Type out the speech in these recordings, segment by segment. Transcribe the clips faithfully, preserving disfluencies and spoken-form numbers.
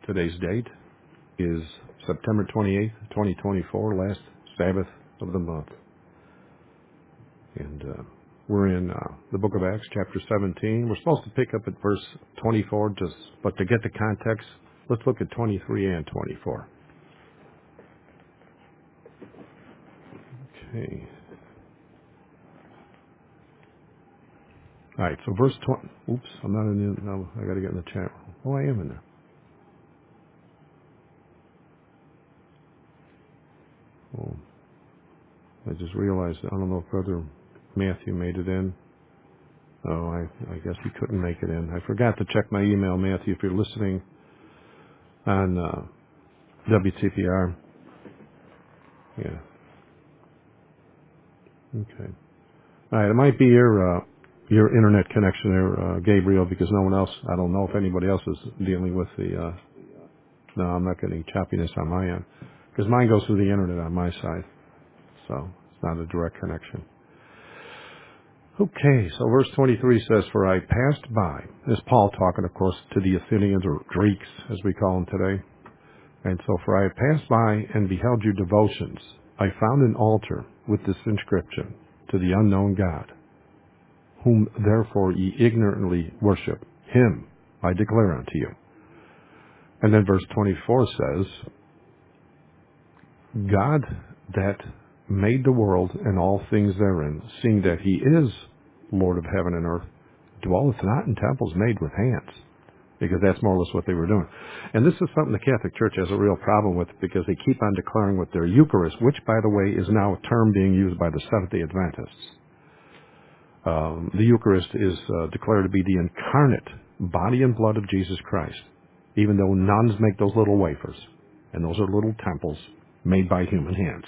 Today's date is September twenty-eighth, twenty twenty-four, last Sabbath of the month. And uh, we're in uh, the book of Acts, chapter seventeen. We're supposed to pick up at verse twenty-four, just, but to get the context, let's look at twenty-three and twenty-four. Okay. All right, so verse twenty. Oops, I'm not in the, no, I got to get in the chat. Oh, I am in there. Oh, I just realized, I don't know if Brother Matthew made it in. Oh, I, I guess he couldn't make it in. I forgot to check my email, Matthew, if you're listening on uh, W T P R. Yeah. Okay. All right. It might be your uh, your internet connection there, uh, Gabriel, because no one else. I don't know if anybody else is dealing with the. Uh, no, I'm not getting choppiness on my end because mine goes through the internet on my side, so it's not a direct connection. Okay. So verse twenty-three says, "For I passed by." This is Paul talking, of course, to the Athenians or Greeks, as we call them today. And so, for I passed by and beheld your devotions. I found an altar with this inscription, to the unknown God, whom therefore ye ignorantly worship. Him I declare unto you. And then verse twenty-four says, God that made the world and all things therein, seeing that he is Lord of heaven and earth, dwelleth not in temples made with hands. Because that's more or less what they were doing. And this is something the Catholic Church has a real problem with because they keep on declaring with their Eucharist, which, by the way, is now a term being used by the Seventh-day Adventists. Um, the Eucharist is uh, declared to be the incarnate body and blood of Jesus Christ, even though nuns make those little wafers. And those are little temples made by human hands.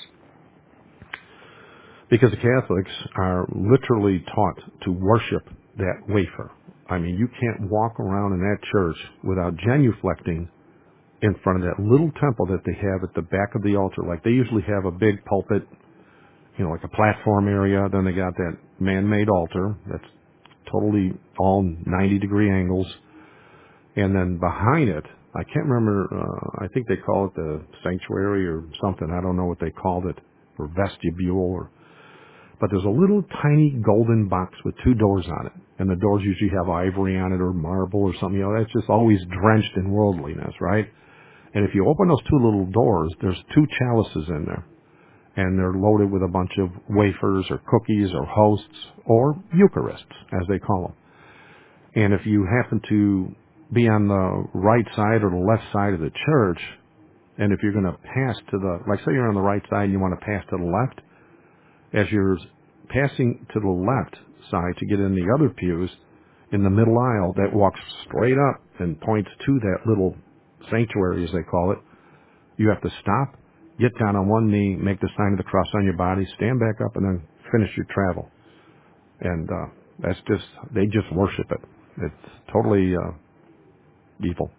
Because the Catholics are literally taught to worship that wafer. I mean, you can't walk around in that church without genuflecting in front of that little temple that they have at the back of the altar. Like they usually have a big pulpit, you know, like a platform area. Then they got that man-made altar that's totally all ninety degree angles. And then behind it, I can't remember, uh, I think they call it the sanctuary or something. I don't know what they called it, or vestibule or but there's a little tiny golden box with two doors on it. And the doors usually have ivory on it or marble or something. You know, that's just always drenched in worldliness, right? And if you open those two little doors, there's two chalices in there. And they're loaded with a bunch of wafers or cookies or hosts or Eucharists, as they call them. And if you happen to be on the right side or the left side of the church, and if you're going to pass to the, like say you're on the right side and you want to pass to the left, as you're passing to the left side to get in the other pews, in the middle aisle, that walks straight up and points to that little sanctuary, as they call it. You have to stop, get down on one knee, make the sign of the cross on your body, stand back up, and then finish your travel. And uh, that's just, they just worship it. It's totally uh, evil.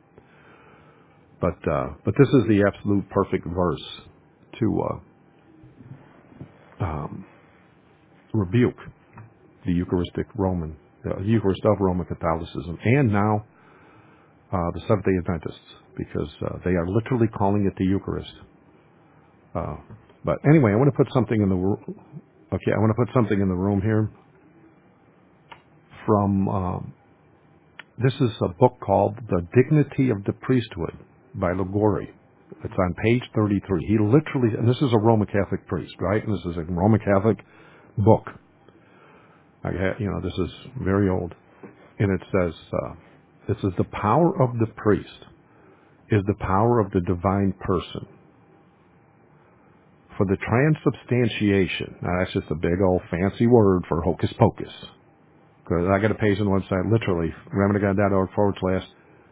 But uh, but this is the absolute perfect verse to uh, um, rebuke the Eucharistic Roman, the Eucharist of Roman Catholicism, and now uh, the Seventh-day Adventists, because uh, they are literally calling it the Eucharist. Uh, but anyway, I want to put something in the ro- okay. I want to put something in the room here. From um, this is a book called "The Dignity of the Priesthood" by Liguori. It's on page thirty-three. He literally, and this is a Roman Catholic priest, right? And this is a Roman Catholic book. I ha you know, this is very old. And it says, uh, this is the power of the priest is the power of the divine person. For the transubstantiation, now that's just a big old fancy word for hocus pocus. Because I got a page on the website, literally, remnantofgod.org forward slash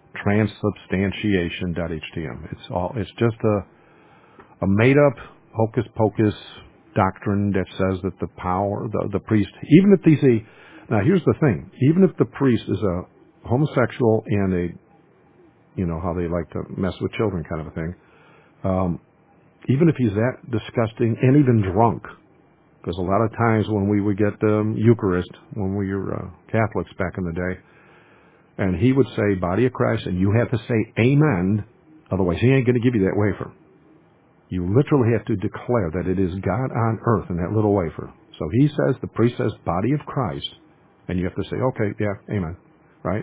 transubstantiation.htm. It's all, it's just a, a made up hocus pocus doctrine that says that the power, the, the priest, even if these, a, now here's the thing, even if the priest is a homosexual and a, you know, how they like to mess with children kind of a thing, um, even if he's that disgusting and even drunk, because a lot of times when we would get the um, Eucharist, when we were uh, Catholics back in the day, and he would say, body of Christ, and you have to say amen, Otherwise, he ain't going to give you that wafer. You literally have to declare that it is God on earth in that little wafer. So he says, the priest says, body of Christ, and you have to say, okay, yeah, amen, right?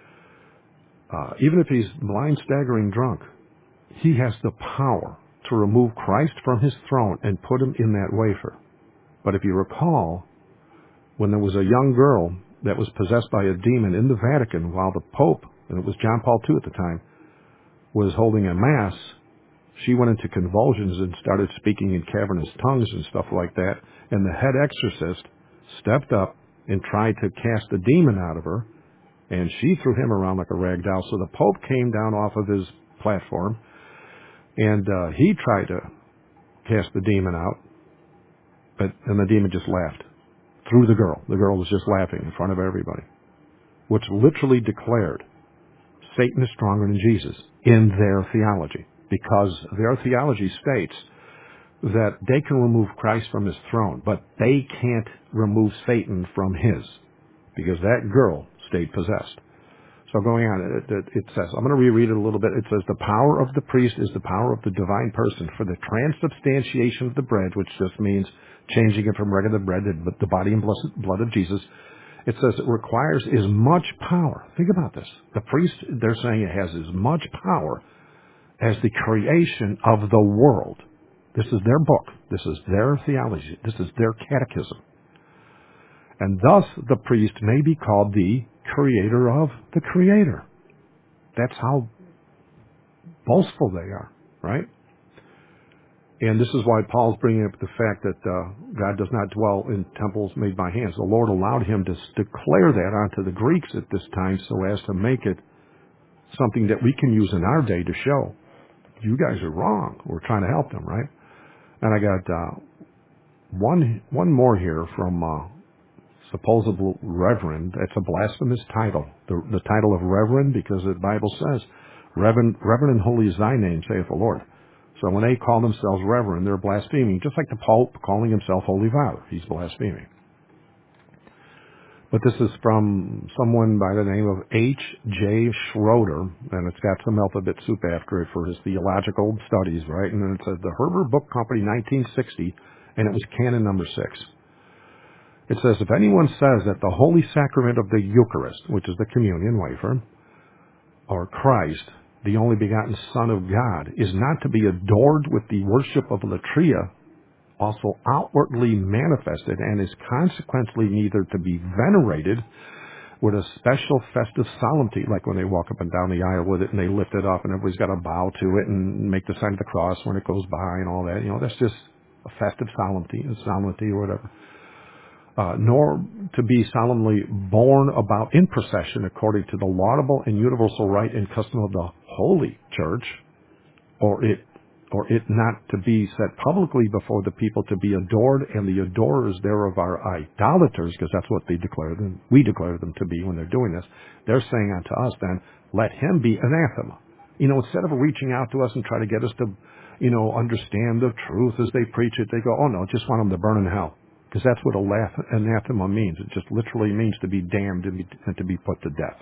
Uh, even if he's blind, staggering drunk, he has the power to remove Christ from his throne and put him in that wafer. But if you recall, when there was a young girl that was possessed by a demon in the Vatican while the Pope, and it was John Paul the Second at the time, was holding a mass, she went into convulsions and started speaking in cavernous tongues and stuff like that. And the head exorcist stepped up and tried to cast the demon out of her, and she threw him around like a rag doll. So the Pope came down off of his platform, and uh, he tried to cast the demon out, but and the demon just laughed through the girl. The girl was just laughing in front of everybody, which literally declared Satan is stronger than Jesus in their theology, because their theology states that they can remove Christ from his throne, but they can't remove Satan from his, because that girl stayed possessed. So going on, it, it, it says, I'm going to reread it a little bit. It says, the power of the priest is the power of the divine person for the transubstantiation of the bread, which just means changing it from regular bread to the body and blood of Jesus. It says it requires as much power. Think about this. The priest, they're saying it has as much power as the creation of the world. This is their book. This is their theology. This is their catechism. And thus the priest may be called the creator of the creator. That's how boastful they are, right? And this is why Paul's bringing up the fact that uh, God does not dwell in temples made by hands. The Lord allowed him to declare that onto the Greeks at this time so as to make it something that we can use in our day to show, you guys are wrong. We're trying to help them, right? And I got uh, one one more here from uh, supposed reverend. It's a blasphemous title, the, the title of reverend, because the Bible says, Reverend, Reverend and holy is thy name, saith the Lord. So when they call themselves reverend, they're blaspheming, just like the Pope calling himself Holy Father. He's blaspheming. But this is from someone by the name of H J Schroeder, and it's got some alphabet soup after it for his theological studies, right? And then it says the Herbert Book Company, nineteen sixty, and it was canon number six. It says, if anyone says that the holy sacrament of the Eucharist, which is the communion wafer, or Christ, the only begotten Son of God, is not to be adored with the worship of latria, also outwardly manifested, and is consequently neither to be venerated with a special festive solemnity, like when they walk up and down the aisle with it and they lift it up and everybody's got to bow to it and make the sign of the cross when it goes by and all that. You know, that's just a festive solemnity, a solemnity or whatever. Uh, nor to be solemnly borne about in procession according to the laudable and universal right and custom of the Holy Church, or it or it not to be set publicly before the people to be adored, and the adorers thereof are idolaters, because that's what they declare them, we declare them to be when they're doing this. They're saying unto us then, let him be anathema. You know, instead of reaching out to us and try to get us to, you know, understand the truth as they preach it, they go, oh no, just want them to burn in hell. Because that's what anathema means. It just literally means to be damned and, be, and to be put to death.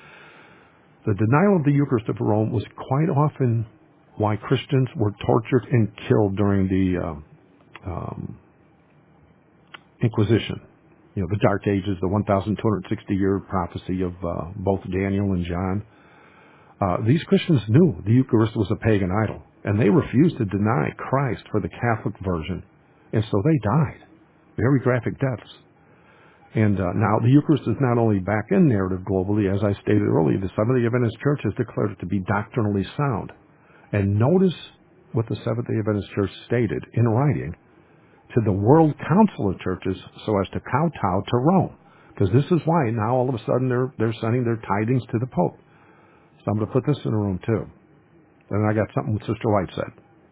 The denial of the Eucharist of Rome was quite often why Christians were tortured and killed during the uh, um, Inquisition. You know, the Dark Ages, the twelve sixty year prophecy of uh, both Daniel and John. Uh, these Christians knew the Eucharist was a pagan idol, and they refused to deny Christ for the Catholic version, and so they died. Very graphic deaths. And uh, now the Eucharist is not only back in narrative globally, as I stated earlier, the Seventh-day Adventist Church has declared it to be doctrinally sound. And notice what the Seventh-day Adventist Church stated in writing to the World Council of Churches so as to kowtow to Rome. Because this is why now all of a sudden they're, they're sending their tidings to the Pope. So I'm going to put this in a room too. And I got something Sister White said.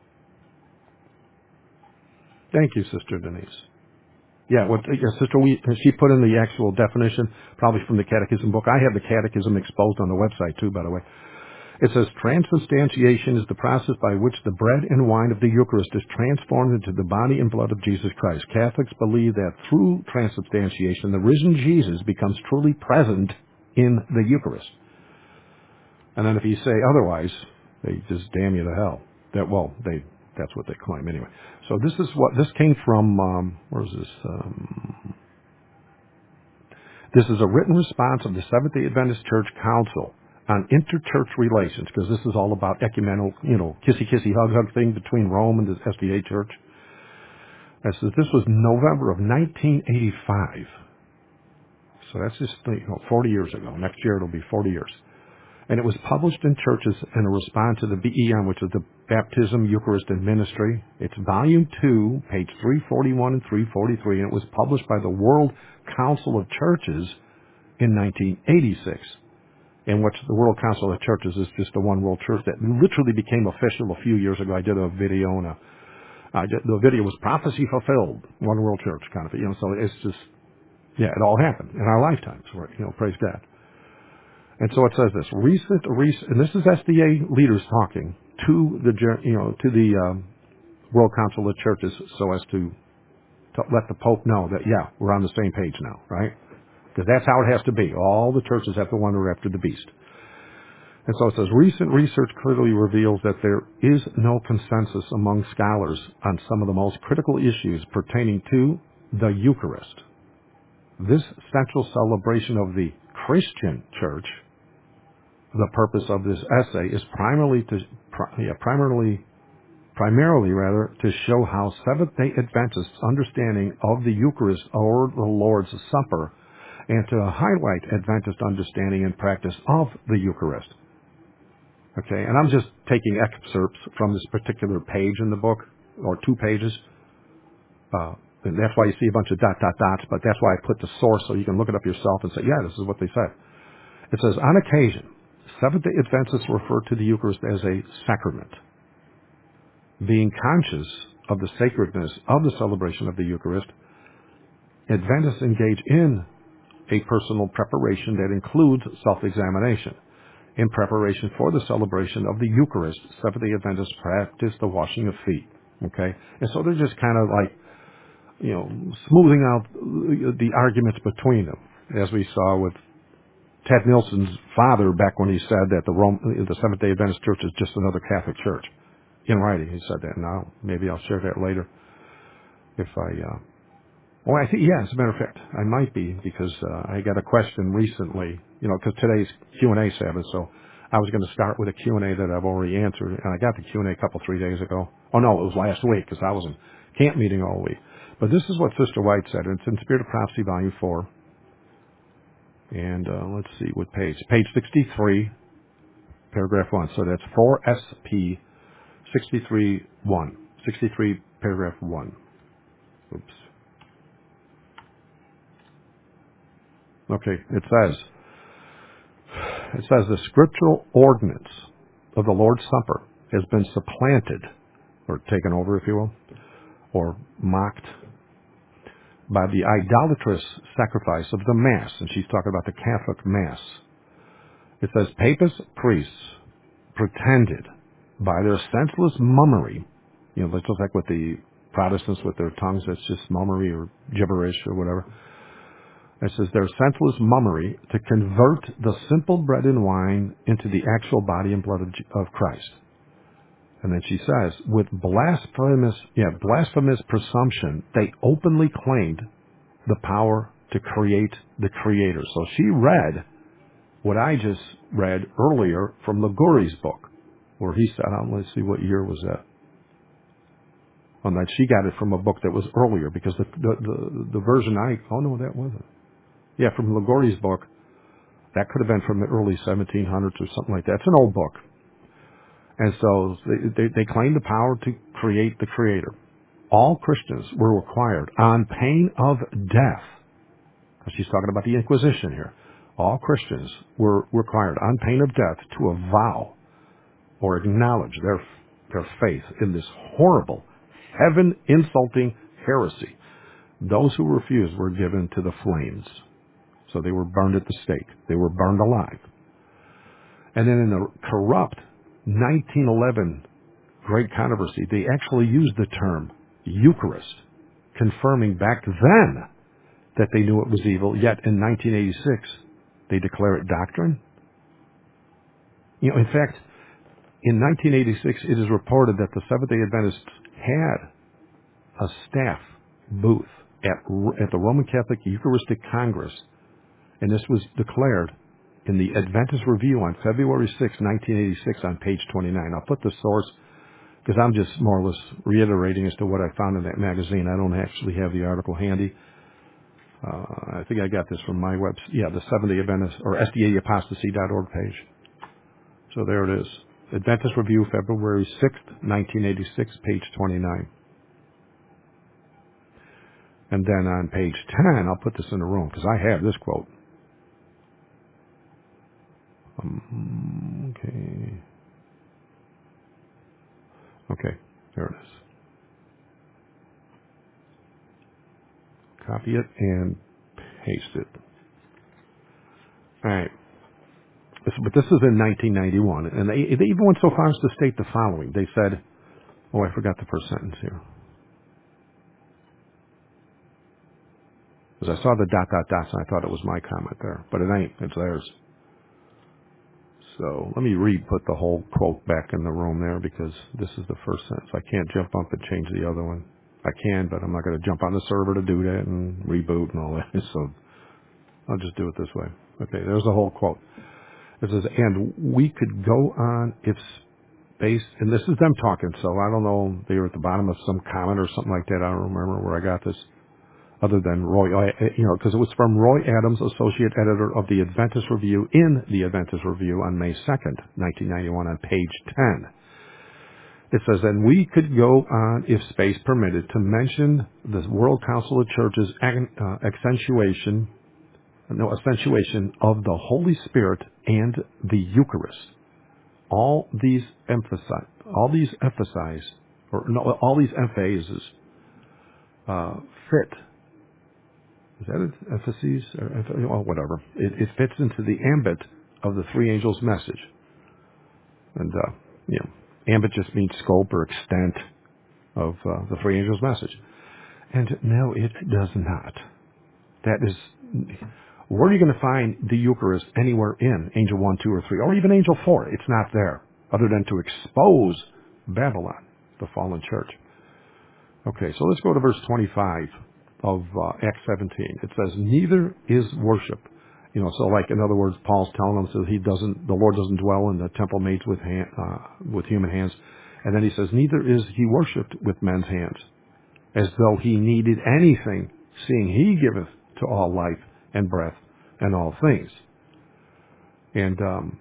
Thank you, Sister Denise. Yeah, what yeah, Sister, we, she put in the actual definition, probably from the Catechism book. I have the Catechism exposed on the website too, by the way. It says, transubstantiation is the process by which the bread and wine of the Eucharist is transformed into the body and blood of Jesus Christ. Catholics believe that through transubstantiation, the risen Jesus becomes truly present in the Eucharist. And then if you say otherwise, They just damn you to hell. That well, they that's what they claim anyway. So this is what this came from. Um, where is this? Um, this is a written response of the Seventh Day Adventist Church Council on interchurch relations, because this is all about ecumenical, you know, kissy kissy hug hug thing between Rome and the S D A Church. It says this was November of nineteen eighty-five. So that's just you know, forty years ago. Next year it'll be forty years. And it was published in churches in a response to the B E M, which is the Baptism, Eucharist, and Ministry. It's volume two, page three forty-one and three forty-three, and it was published by the World Council of Churches in nineteen eighty-six. In which the World Council of Churches is just the one world church that literally became official a few years ago. I did a video, and a, I did, the video was prophecy fulfilled, one world church kind of, you know. So it's just, yeah, it all happened in our lifetimes, right? You know, praise God. And so it says this, recent, recent, and this is S D A leaders talking to the, you know, to the um, World Council of Churches, so as to, to let the Pope know that, yeah, we're on the same page now, right? Because that's how it has to be. All the churches have to wander after the beast. And so it says, recent research clearly reveals that there is no consensus among scholars on some of the most critical issues pertaining to the Eucharist. This central celebration of the Christian Church. The purpose of this essay is primarily to, pri- yeah, primarily, primarily rather, to show how Seventh-day Adventists' understanding of the Eucharist or the Lord's Supper, and to highlight Adventist understanding and practice of the Eucharist. Okay, and I'm just taking excerpts from this particular page in the book, or two pages. Uh, and that's why you see a bunch of dot, dot, dots, but that's why I put the source so you can look it up yourself and say, yeah, this is what they said. It says, on occasion, Seventh-day Adventists refer to the Eucharist as a sacrament. Being conscious of the sacredness of the celebration of the Eucharist, Adventists engage in a personal preparation that includes self-examination. In preparation for the celebration of the Eucharist, Seventh-day Adventists practice the washing of feet. Okay? And so they're just kind of like, you know, smoothing out the arguments between them, as we saw with Ted Nelson's father back when he said that the Rome, the Seventh-day Adventist Church is just another Catholic church. In writing, he said that. Now, maybe I'll share that later if I, uh, well, I think, yeah, as a matter of fact, I might be, because uh, I got a question recently, you know, because today's Q and A Sabbath, so I was going to start with a Q and A that I've already answered, and I got the Q and A a couple, three days ago. Oh, no, it was last week, because I was in camp meeting all week. But this is what Sister White said, and it's in Spirit of Prophecy, Volume four. And uh, let's see what page. Page sixty-three, paragraph one. So that's four S P sixty-three one. sixty-three, paragraph one. Oops. Okay, it says, it says the scriptural ordinance of the Lord's Supper has been supplanted, or taken over, if you will, or mocked by the idolatrous sacrifice of the Mass. And she's talking about the Catholic Mass. It says papist priests pretended by their senseless mummery, you know, it's just like with the Protestants with their tongues, that's just mummery or gibberish or whatever. It says their senseless mummery to convert the simple bread and wine into the actual body and blood of, of Christ. And then she says, with blasphemous, yeah, blasphemous presumption, they openly claimed the power to create the Creator. So she read what I just read earlier from Liguri's book, where he said, oh, let's see, what year was that? On that, she got it from a book that was earlier, because the the, the, the version I, oh no, that wasn't. Yeah, from Liguri's book. That could have been from the early seventeen hundreds or something like that. It's an old book. And so they, they, they claim the power to create the Creator. All Christians were required, on pain of death, because she's talking about the Inquisition here, all Christians were required, on pain of death, to avow or acknowledge their, their faith in this horrible, heaven-insulting heresy. Those who refused were given to the flames. So they were burned at the stake. They were burned alive. And then in the corrupt nineteen eleven Great Controversy, they actually used the term Eucharist, confirming back then that they knew it was evil, yet in nineteen eighty-six, they declare it doctrine. You know, in fact, In nineteen eighty-six, it is reported that the Seventh-day Adventists had a staff booth at, at the Roman Catholic Eucharistic Congress, and this was declared in the Adventist Review on February sixth, nineteen eighty-six, on page twenty-nine. I'll put the source because I'm just more or less reiterating as to what I found in that magazine. I don't actually have the article handy. Uh, I think I got this from my website. Yeah, the Seventh-day Adventist or S D A apostasy dot org page. So there it is. Adventist Review, February sixth, nineteen eighty-six, page twenty-nine. And then on page ten, I'll put this in the room because I have this quote. Um, okay. Okay, there it is. Copy it and paste it. All right. This, but this is in nineteen ninety-one, and they, they even went so far as to state the following. They said, oh, I forgot the first sentence here. Because I saw the dot, dot, dots, and I thought it was my comment there. But it ain't. It's theirs. So let me re-put the whole quote back in the room there because this is the first sentence. I can't jump up and change the other one. I can, but I'm not going to jump on the server to do that and reboot and all that. So I'll just do it this way. Okay, there's the whole quote. It says, and we could go on if space, and this is them talking, so I don't know, they were at the bottom of some comment or something like that. I don't remember where I got this, other than Roy, you know, because it was from Roy Adams, associate editor of the Adventist Review, in the Adventist Review on May second, nineteen ninety-one, on page ten. It says, and we could go on, if space permitted, to mention the World Council of Churches uh, accentuation, no, accentuation of the Holy Spirit and the Eucharist. All these emphasize, all these emphasize, or no, all these emphases uh, fit. Is that it? Emphases or well, whatever. It, it fits into the ambit of the three angels' message, and uh, you know, ambit just means scope or extent of uh, the three angels' message. And no, it does not. That is, where are you going to find the Eucharist anywhere in Angel one, two, or three, or even Angel four? It's not there, other than to expose Babylon, the fallen church. Okay, so let's go to verse twenty-five of uh, Acts seventeen. It says, neither is worship. You know, so like, in other words, Paul's telling them that he doesn't, the Lord doesn't dwell in the temple made with hand, uh, with human hands. And then he says, neither is he worshipped with men's hands, as though he needed anything, seeing he giveth to all life and breath and all things. And um,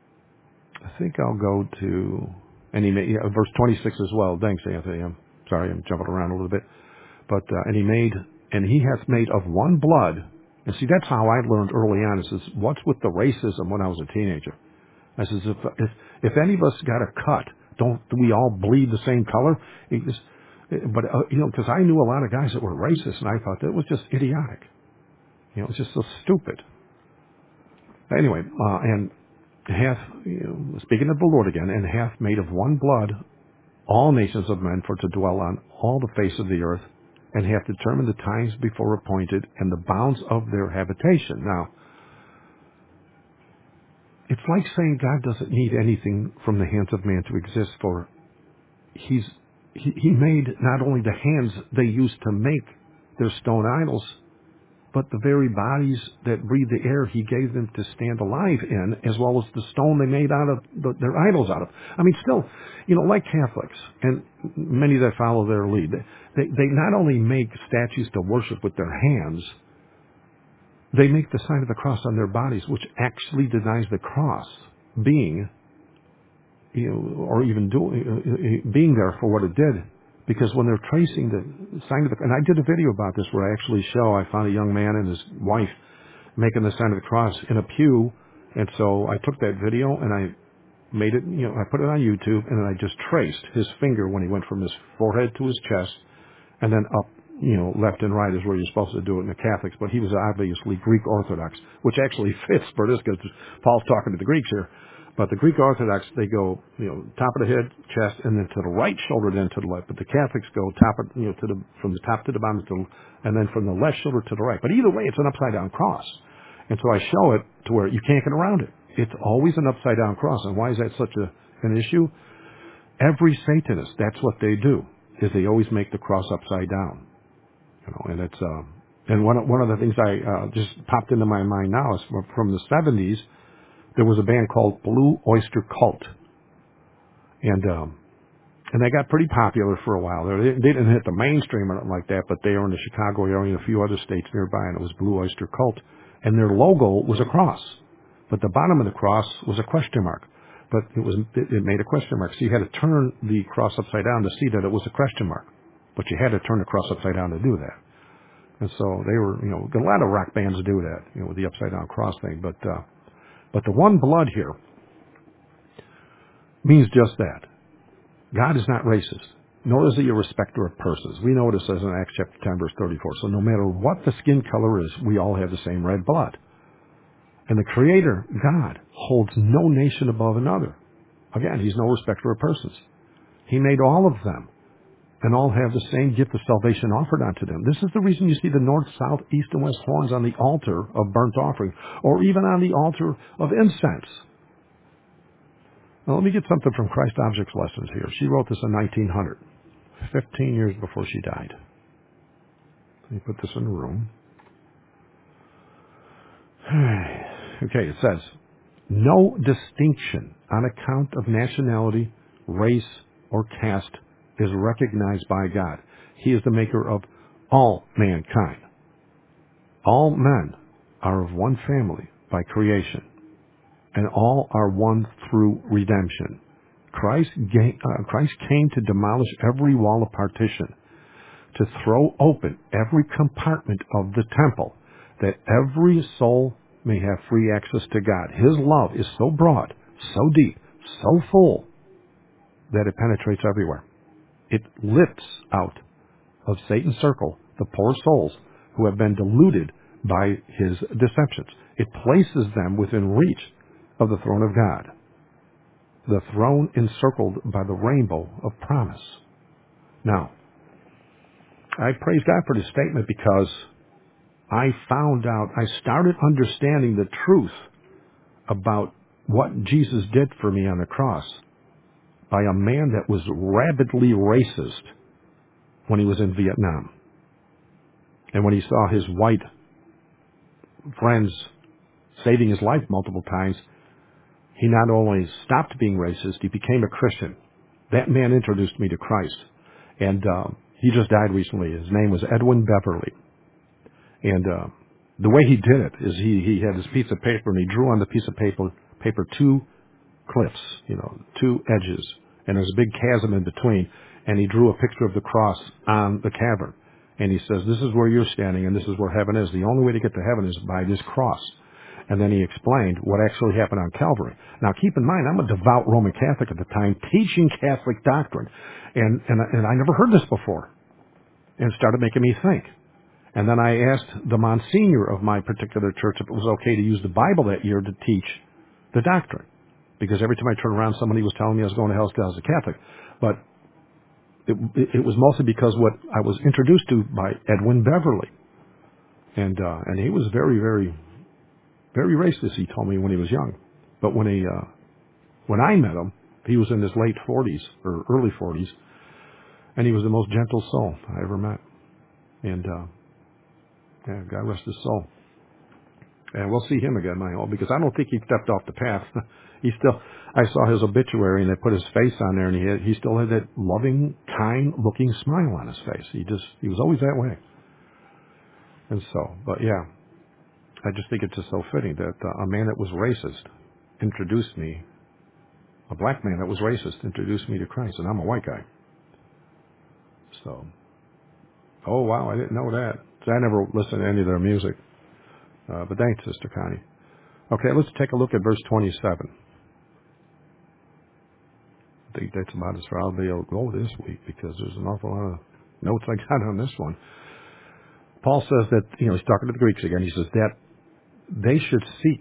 I think I'll go to, and he made, yeah, verse twenty-six as well. Thanks, Anthony. I'm sorry, I'm jumping around a little bit. But, uh, and he made, and he hath made of one blood. And see, that's how I learned early on. It says, what's with the racism when I was a teenager? I says, if, if, if any of us got a cut, don't we all bleed the same color? It was, but, uh, you know, because I knew a lot of guys that were racist, and I thought that was just idiotic. You know, it's just so stupid. Anyway, uh, and hath, you know, speaking of the Lord again, and hath made of one blood all nations of men for to dwell on all the face of the earth, and hath determined the times before appointed and the bounds of their habitation. Now, it's like saying God doesn't need anything from the hands of man to exist, for he's he, he made not only the hands they used to make their stone idols, but the very bodies that breathe the air he gave them to stand alive in, as well as the stone they made out of the, their idols out of. I mean, still, you know, like Catholics and many that follow their lead, they, they not only make statues to worship with their hands, they make the sign of the cross on their bodies, which actually denies the cross being, you know, or even doing, being there for what it did. Because when they're tracing the sign of the, and I did a video about this where I actually show, I found a young man and his wife making the sign of the cross in a pew. And so I took that video and I made it, you know, I put it on YouTube, and then I just traced his finger when he went from his forehead to his chest, and then up, you know, left and right is where you're supposed to do it in the Catholics. But he was obviously Greek Orthodox, which actually fits for this because Paul's talking to the Greeks here. But the Greek Orthodox, they go, you know, top of the head, chest, and then to the right shoulder, then to the left. But the Catholics go top of, you know, to the, from the top to the bottom, to the, and then from the left shoulder to the right. But either way, it's an upside down cross. And so I show it to where you can't get around it. It's always an upside down cross. And why is that such a an issue, every Satanist, that's what they do, is they always make the cross upside down. You know, and it's, uh, and one, of- one of the things I, uh, just popped into my mind now is from from the seventies, there was a band called Blue Oyster Cult. And, um, And they got pretty popular for a while. They they didn't hit the mainstream or nothing like that, but they were in the Chicago area and a few other states nearby, and it was Blue Oyster Cult. And their logo was a cross, but the bottom of the cross was a question mark. But it was it, it made a question mark, so you had to turn the cross upside down to see that it was a question mark. But you had to turn the cross upside down to do that. And so they were, you know, a lot of rock bands do that, you know, with the upside down cross thing. But uh, but the one blood here means just that. God is not racist, nor is he a respecter of persons. We know this as in Acts chapter ten, verse thirty-four. So no matter what the skin color is, we all have the same red blood. And the Creator, God, holds no nation above another. Again, he's no respecter of persons. He made all of them, and all have the same gift of salvation offered unto them. This is the reason you see the north, south, east, and west horns on the altar of burnt offering, or even on the altar of incense. Now, let me get something from Christ Objects Lessons here. She wrote this in nineteen hundred, fifteen years before she died. Let me put this in the room. Okay, it says, no distinction on account of nationality, race, or caste is recognized by God. He is the maker of all mankind. All men are of one family by creation, and all are one through redemption. Christ, ga- uh, Christ came to demolish every wall of partition, to throw open every compartment of the temple, that every soul may have free access to God. His love is so broad, so deep, so full, that it penetrates everywhere. It lifts out of Satan's circle the poor souls who have been deluded by his deceptions. It places them within reach of the throne of God, the throne encircled by the rainbow of promise. Now, I praise God for this statement because I found out, I started understanding the truth about what Jesus did for me on the cross by a man that was rabidly racist when he was in Vietnam. And when he saw his white friends saving his life multiple times, he not only stopped being racist, he became a Christian. That man introduced me to Christ. And uh, he just died recently. His name was Edwin Beverly. And uh, the way he did it is he, he had this piece of paper, and he drew on the piece of paper, paper two cliffs, you know, two edges. And there's a big chasm in between. And he drew a picture of the cross on the cavern. And he says, this is where you're standing, and this is where heaven is. The only way to get to heaven is by this cross. And then he explained what actually happened on Calvary. Now, keep in mind, I'm a devout Roman Catholic at the time, teaching Catholic doctrine. And, and, and I never heard this before. And it started making me think. And then I asked the Monsignor of my particular church if it was okay to use the Bible that year to teach the doctrine. Because every time I turned around, somebody was telling me I was going to hell because I was a Catholic. But it, it, it was mostly because what I was introduced to by Edwin Beverly. And, uh, and he was very, very, very racist, he told me when he was young. But when he, uh, when I met him, he was in his late forties or early forties, and he was the most gentle soul I ever met. And, uh, yeah, God rest his soul. And we'll see him again, I hope, because I don't think he stepped off the path. He still, I saw his obituary and they put his face on there, and he had, he still had that loving, kind looking smile on his face. He just, he was always that way. And so, but yeah, I just think it's just so fitting that uh, a man that was racist introduced me, a black man that was racist introduced me to Christ, and I'm a white guy. So, oh wow, I didn't know that. So I never listened to any of their music. Uh, but thanks, Sister Connie. Okay, let's take a look at verse twenty-seven. I think that's about as far I'll be able to go this week, because there's an awful lot of notes I got on this one. Paul says that, you know, he's talking to the Greeks again. He says that they should seek,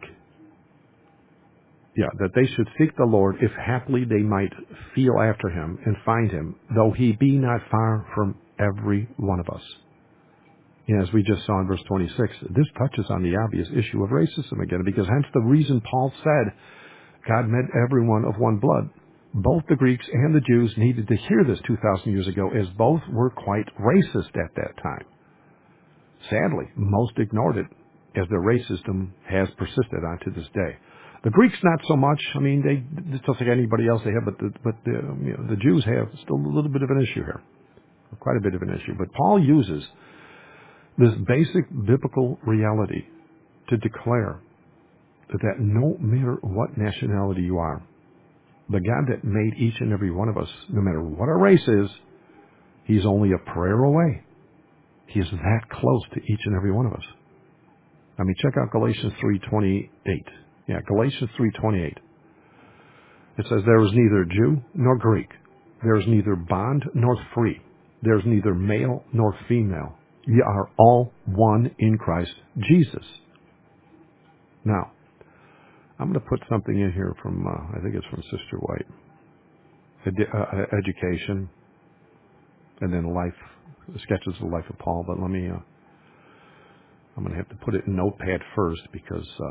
yeah, that they should seek the Lord, if haply they might feel after him and find him, though he be not far from every one of us. And as we just saw in verse twenty-six, this touches on the obvious issue of racism again, because hence the reason Paul said God made everyone of one blood, Both the Greeks and the Jews needed to hear this two thousand years ago, as both were quite racist at that time. Sadly, most ignored it, as their racism has persisted on to this day. The Greeks not so much. I mean, they it's just like anybody else they have, but the, but the, you know, the Jews have still a little bit of an issue here, quite a bit of an issue. But Paul uses this basic biblical reality to declare that no matter what nationality you are, the God that made each and every one of us, no matter what our race is, He's only a prayer away. He is that close to each and every one of us. I mean, check out Galatians three twenty-eight. Yeah, Galatians three twenty-eight. It says, there is neither Jew nor Greek. There is neither bond nor free. There is neither male nor female. Ye are all one in Christ Jesus. Now, I'm going to put something in here from, uh, I think it's from Sister White. Ed- uh, education, and then life, sketches of the life of Paul. But let me, uh, I'm going to have to put it in Notepad first because uh,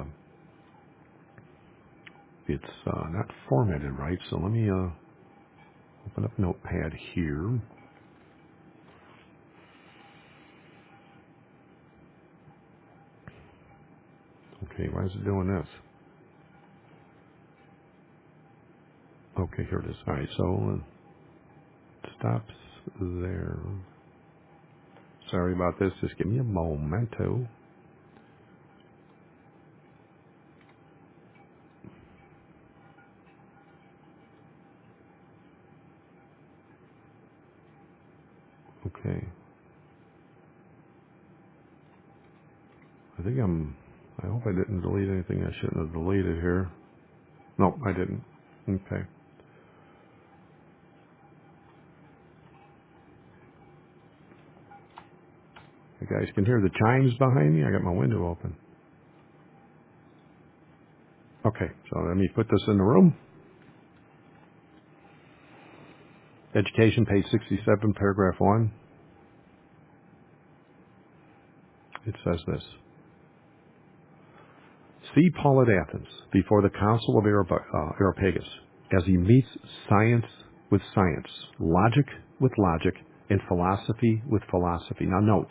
it's uh, not formatted right. So let me uh, open up Notepad here. Okay, why is it doing this? Okay, here it is. All right, so it stops there. Sorry about this. Just give me a momento. Okay. I think I'm, I hope I didn't delete anything I shouldn't have deleted here. No, I didn't. Okay. You guys can hear the chimes behind me. I got my window open. Okay, so let me put this in the room. Education, page sixty-seven, paragraph one. It says this. See Paul at Athens before the Council of Areop- uh, Areopagus as he meets science with science, logic with logic, and philosophy with philosophy. Now note,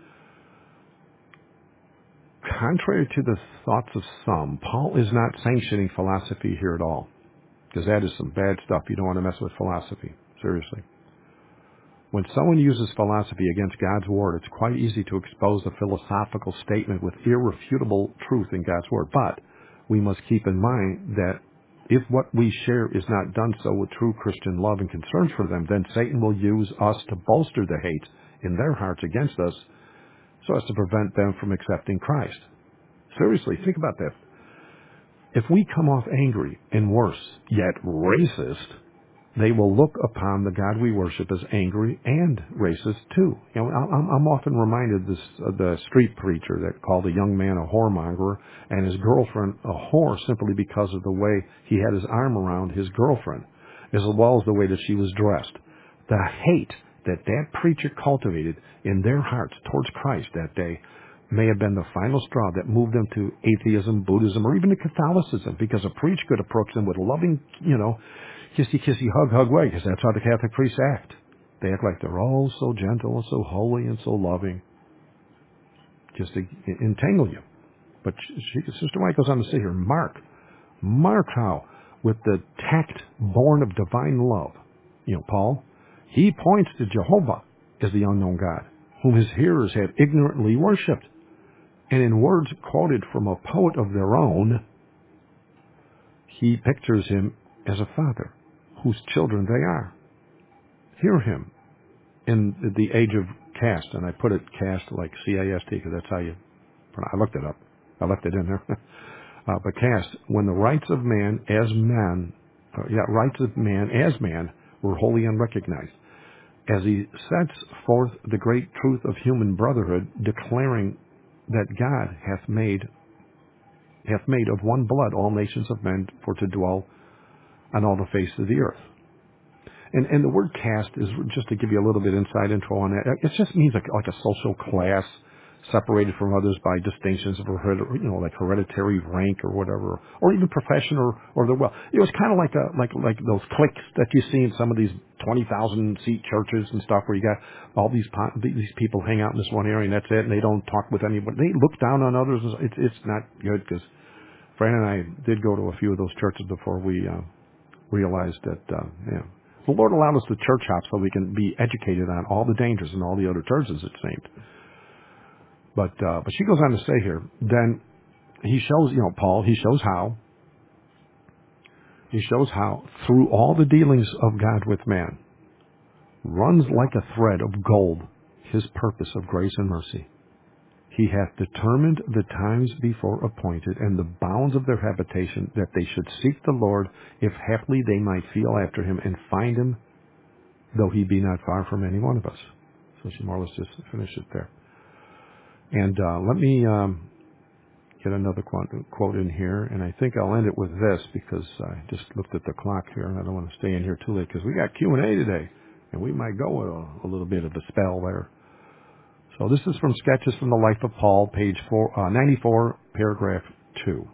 contrary to the thoughts of some, Paul is not sanctioning philosophy here at all, because that is some bad stuff. You don't want to mess with philosophy. Seriously. When someone uses philosophy against God's Word, it's quite easy to expose a philosophical statement with irrefutable truth in God's Word. But we must keep in mind that if what we share is not done so with true Christian love and concern for them, then Satan will use us to bolster the hate in their hearts against us so as to prevent them from accepting Christ. Seriously, think about that. If we come off angry and worse, yet racist, they will look upon the God we worship as angry and racist too. You know, I'm, I'm often reminded of this of the street preacher that called a young man a whoremonger and his girlfriend a whore simply because of the way he had his arm around his girlfriend, as well as the way that she was dressed. The hate that that preacher cultivated in their hearts towards Christ that day may have been the final straw that moved them to atheism, Buddhism, or even to Catholicism, because a priest could approach them with a loving, you know, kissy, kissy, hug, hug way, because that's how the Catholic priests act. They act like they're all so gentle and so holy and so loving, just to entangle you. But she, Sister White goes on to say here, mark, mark how, with the tact born of divine love, you know, Paul, he points to Jehovah as the unknown God, whom his hearers have ignorantly worshipped. And in words quoted from a poet of their own, he pictures him as a father whose children they are. Hear him in the age of caste, and I put it caste like C A S T because that's how you, I looked it up. I left it in there. uh, but caste, when the rights of man as man, uh, yeah, rights of man as man were wholly unrecognized. As he sets forth the great truth of human brotherhood, declaring that God hath made hath made of one blood all nations of men for to dwell on all the face of the earth. And and the word caste is just to give you a little bit inside info on that. It just means like, like a social class, separated from others by distinctions of hereditary, you know, like hereditary rank or whatever, or even profession or or the well. It was kind of like a like like those cliques that you see in some of these twenty thousand seat churches and stuff, where you got all these po- these people hang out in this one area and that's it, and they don't talk with anybody. They look down on others. It's it's not good, because Fran and I did go to a few of those churches before we uh, realized that uh, yeah. The Lord allowed us to church hop so we can be educated on all the dangers in all the other churches, it seemed. But uh, but she goes on to say here, then he shows, you know, Paul, he shows how, he shows how through all the dealings of God with man runs like a thread of gold his purpose of grace and mercy. He hath determined the times before appointed and the bounds of their habitation, that they should seek the Lord, if haply they might feel after him and find him, though he be not far from any one of us. So she more or less just finished it there. And uh, let me um, get another quote, quote in here, and I think I'll end it with this, because I just looked at the clock here, and I don't want to stay in here too late, because we got Q and A today, and we might go a, a little bit of a spell there. So this is from Sketches from the Life of Paul, page four, uh, ninety-four, paragraph two.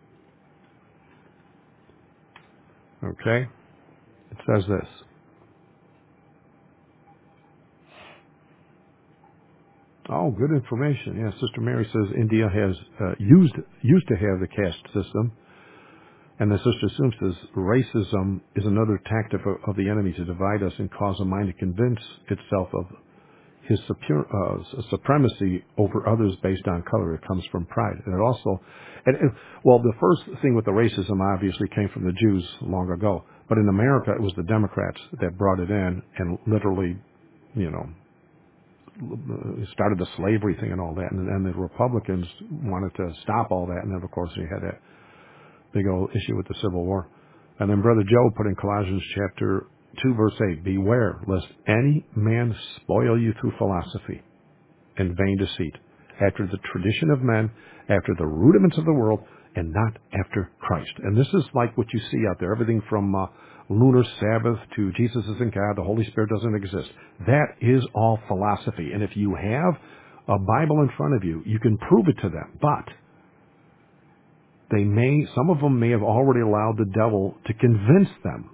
Okay? It says this. Oh, good information. Yeah, Sister Mary says India has uh, used used to have the caste system. And the Sister Sum says racism is another tactic of, of the enemy to divide us and cause a mind to convince itself of his superior, uh, supremacy over others based on color. It comes from pride. And it also, and, and, well, the first thing with the racism obviously came from the Jews long ago. But in America, it was the Democrats that brought it in and literally, you know, started the slavery thing and all that. And, and the Republicans wanted to stop all that. And then, of course, you had that big old issue with the Civil War. And then Brother Joe put in Colossians chapter two, verse eight, beware lest any man spoil you through philosophy and vain deceit, after the tradition of men, after the rudiments of the world, and not after Christ. And this is like what you see out there, everything from uh, lunar Sabbath to Jesus isn't God, the Holy Spirit doesn't exist. That is all philosophy. And if you have a Bible in front of you, you can prove it to them. But they may, some of them may have already allowed the devil to convince them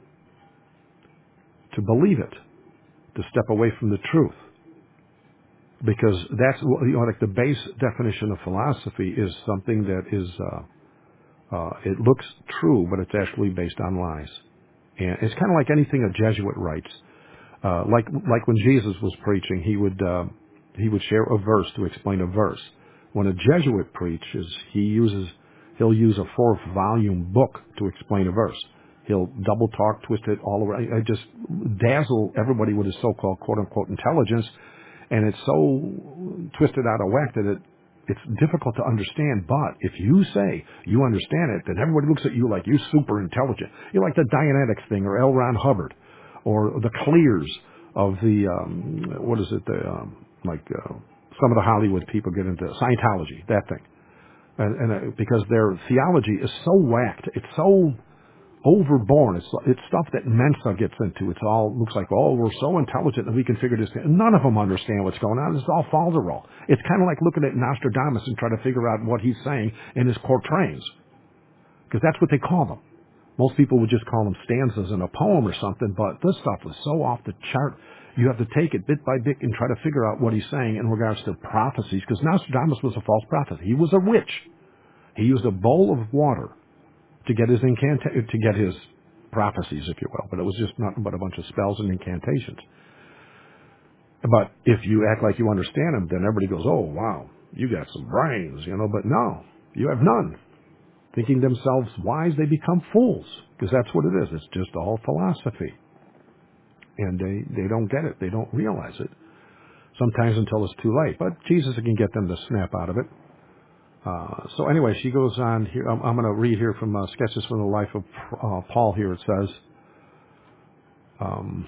to believe it, to step away from the truth. Because that's, you know, like the base definition of philosophy is something that is, uh, uh, it looks true, but it's actually based on lies. And it's kind of like anything a Jesuit writes. Uh, like, like when Jesus was preaching, he would, uh, he would share a verse to explain a verse. When a Jesuit preaches, he uses, he'll use a fourth volume book to explain a verse. He'll double talk, twist it all around. I just dazzle everybody with his so-called quote-unquote intelligence, and it's so twisted out of whack that it, it's difficult to understand. But if you say you understand it, then everybody looks at you like you're super intelligent. You're like the Dianetics thing, or L. Ron Hubbard, or the Clears of the, um, what is it, the, um, like uh, some of the Hollywood people get into Scientology, that thing. And, and uh, because their theology is so whacked, it's so overborn. It's it's stuff that Mensa gets into. It's all looks like, oh, we're so intelligent that we can figure this out. None of them understand what's going on. It's all falderall. It's kind of like looking at Nostradamus and trying to figure out what he's saying in his quatrains, because that's what they call them. Most people would just call them stanzas in a poem or something, but this stuff is so off the chart. You have to take it bit by bit and try to figure out what he's saying in regards to prophecies, because Nostradamus was a false prophet. He was a witch. He used a bowl of water to get his incanta- to get his prophecies, if you will, but it was just nothing but a bunch of spells and incantations. But if you act like you understand them, then everybody goes, oh, wow, you got some brains, you know, but no, you have none. Thinking themselves wise, they become fools, because that's what it is. It's just all philosophy. And they, they don't get it. They don't realize it. Sometimes until it's too late. But Jesus can get them to snap out of it. Uh, so anyway, she goes on here. I'm, I'm going to read here from uh, Sketches from the Life of uh, Paul here. It says, um,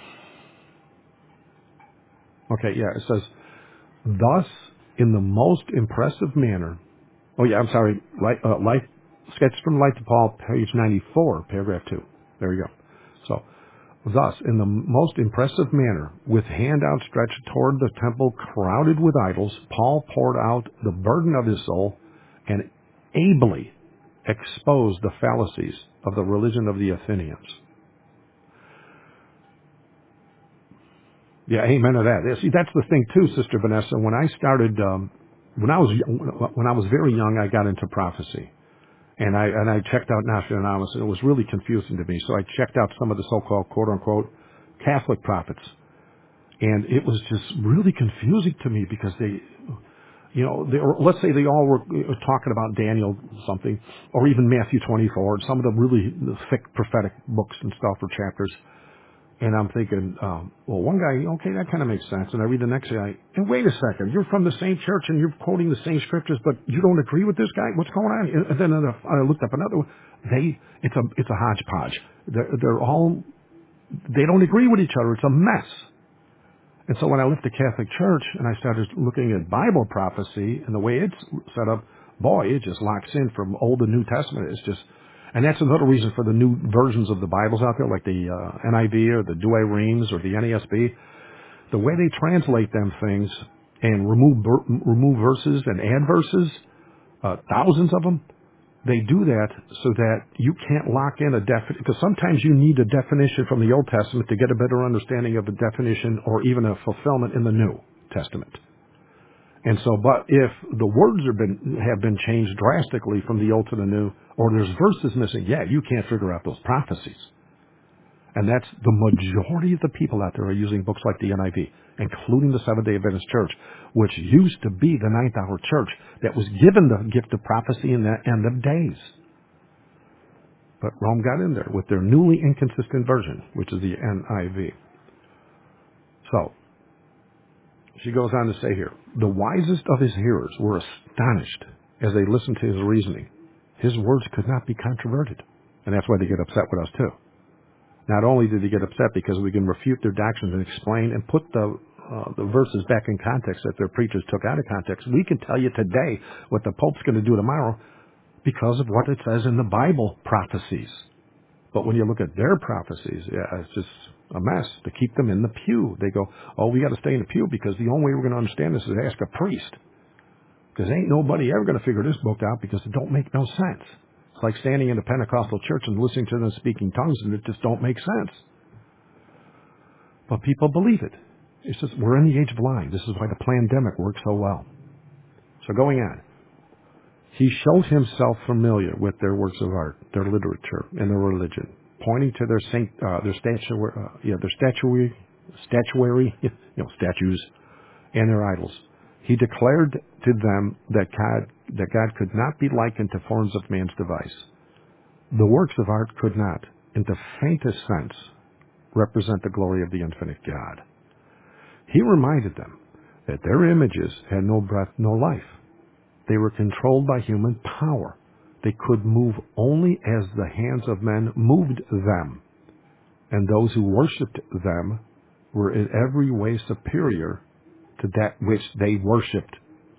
okay, yeah, it says, thus, in the most impressive manner, oh yeah, I'm sorry, life, uh, life Sketches from the Life of Paul, page ninety-four, paragraph two. There you go. So, Thus, in the most impressive manner, with hand outstretched toward the temple crowded with idols, Paul poured out the burden of his soul and ably exposed the fallacies of the religion of the Athenians. Yeah, amen to that. See, that's the thing too, Sister Vanessa. When I started, um, when I was when I was very young, I got into prophecy, and I and I checked out Nostradamus, and it was really confusing to me. So I checked out some of the so-called quote unquote Catholic prophets, and it was just really confusing to me because they, you know, they were, let's say they all were talking about Daniel something, or even Matthew twenty-four, some of the really thick prophetic books and stuff or chapters. And I'm thinking, um, well, one guy, okay, that kind of makes sense. And I read the next guy, and wait a second, you're from the same church and you're quoting the same scriptures, but you don't agree with this guy? What's going on? And then I looked up another one. They, it's a, it's a hodgepodge. They're, they're all, they don't agree with each other. It's a mess. And so when I left the Catholic Church and I started looking at Bible prophecy and the way it's set up, boy, it just locks in from Old and New Testament. It's just, and that's another reason for the new versions of the Bibles out there, like the uh, N I V or the Douay Rheims or the N A S B. The way they translate them things and remove remove verses and add verses, uh, thousands of them, they do that so that you can't lock in a definition. Because sometimes you need a definition from the Old Testament to get a better understanding of the definition or even a fulfillment in the New Testament. And so, but if the words have been, have been changed drastically from the Old to the New, or there's verses missing, yeah, you can't figure out those prophecies. And that's the majority of the people out there are using books like the N I V, including the Seventh-day Adventist Church, which used to be the Ninth Hour Church that was given the gift of prophecy in the end of days. But Rome got in there with their newly inconsistent version, which is the N I V. So, she goes on to say here, the wisest of his hearers were astonished as they listened to his reasoning. His words could not be controverted. And that's why they get upset with us too. Not only did they get upset because we can refute their doctrines and explain and put the uh, the verses back in context that their preachers took out of context, we can tell you today what the Pope's going to do tomorrow because of what it says in the Bible prophecies. But when you look at their prophecies, yeah, it's just a mess to keep them in the pew. They go, oh, we got to stay in the pew because the only way we're going to understand this is to ask a priest. Because ain't nobody ever going to figure this book out because it don't make no sense. It's like standing in a Pentecostal church and listening to them speaking tongues and it just don't make sense. But people believe it. It's just, we're in the age of lying. This is why the pandemic works so well. So going on. He showed himself familiar with their works of art, their literature, and their religion, pointing to their saint, uh, their statuary, uh, yeah, their statuary, statuary, you know, statues, and their idols. He declared to them that God, that God could not be likened to forms of man's device. The works of art could not, in the faintest sense, represent the glory of the infinite God. He reminded them that their images had no breath, no life. They were controlled by human power. They could move only as the hands of men moved them. And those who worshipped them were in every way superior to that which they worshipped.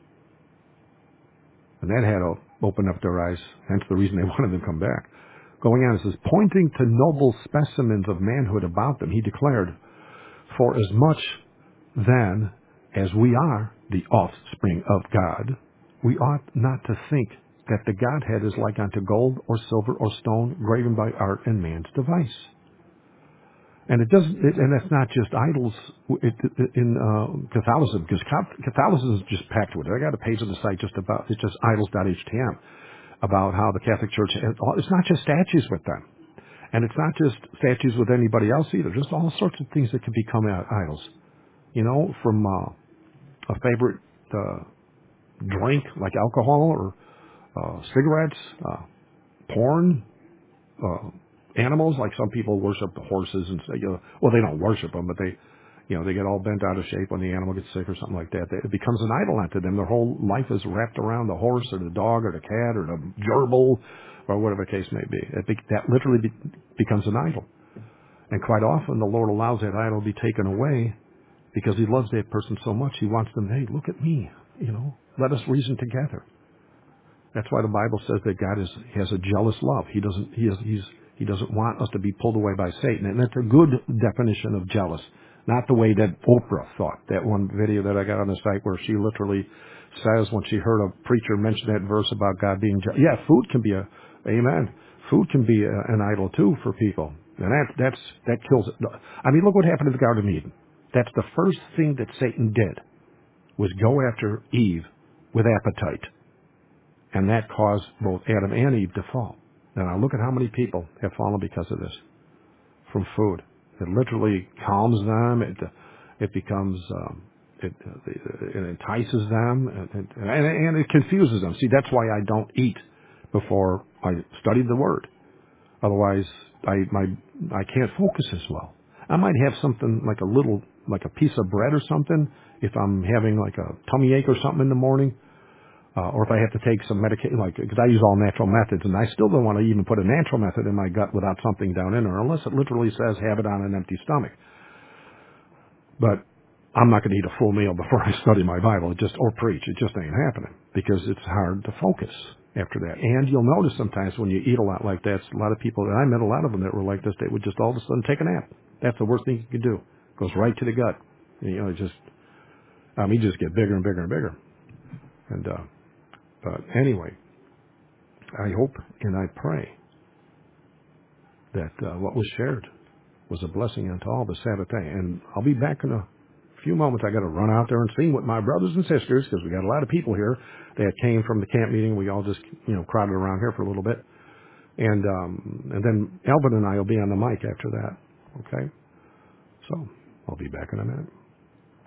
And that had to open up their eyes, hence the reason they wanted them to come back. Going on, it says, pointing to noble specimens of manhood about them, he declared, for as much then as we are the offspring of God, we ought not to think that the Godhead is like unto gold or silver or stone graven by art and man's device. And it doesn't, it, and that's not just idols it, it, in uh, Catholicism, because Catholicism is just packed with it. I got a page on the site just about, it's just idols dot H T M, about how the Catholic Church, it's not just statues with them. And it's not just statues with anybody else either. Just all sorts of things that can become idols. You know, from uh, a favorite uh, drink like alcohol or uh, cigarettes, uh, porn, uh, animals. Like some people worship the horses and say, you know, well, they don't worship them, but they, you know, they get all bent out of shape when the animal gets sick or something like that. It becomes an idol unto them. Their whole life is wrapped around the horse or the dog or the cat or the gerbil or whatever the case may be. It be that literally be, becomes an idol. And quite often the Lord allows that idol to be taken away because he loves that person so much. He wants them, hey, look at me, you know, let us reason together. That's why the Bible says that God is, has a jealous love. He doesn't, he is, he's, He doesn't want us to be pulled away by Satan. And that's a good definition of jealous. Not the way that Oprah thought. That one video that I got on the site where she literally says when she heard a preacher mention that verse about God being jealous. Yeah, food can be a, amen. Food can be a, an idol too for people. And that, that's, that kills it. I mean, look what happened in the Garden of Eden. That's the first thing that Satan did, was go after Eve with appetite. And that caused both Adam and Eve to fall. Now look at how many people have fallen because of this, from food. It literally calms them. It it becomes um, it, it entices them, and, and, and it confuses them. See, that's why I don't eat before I studied the Word. Otherwise, I my I can't focus as well. I might have something like a little, like a piece of bread or something if I'm having like a tummy ache or something in the morning. Uh, or if I have to take some medication, like, because I use all natural methods, and I still don't want to even put a natural method in my gut without something down in there, unless it literally says have it on an empty stomach. But I'm not going to eat a full meal before I study my Bible, it just or preach. It just ain't happening because it's hard to focus after that. And you'll notice sometimes when you eat a lot like that, a lot of people, and I met a lot of them that were like this, they would just all of a sudden take a nap. That's the worst thing you can do. Goes right to the gut. You know, it just, um, you just get bigger and bigger and bigger. And uh, but anyway. I hope and I pray that uh, what was shared was a blessing unto all the Sabbath day. And I'll be back in a few moments. I got to run out there and sing with my brothers and sisters because we got a lot of people here that came from the camp meeting. We all just, you know, crowded around here for a little bit. And um, and then Elvin and I will be on the mic after that. Okay? So I'll be back in a minute.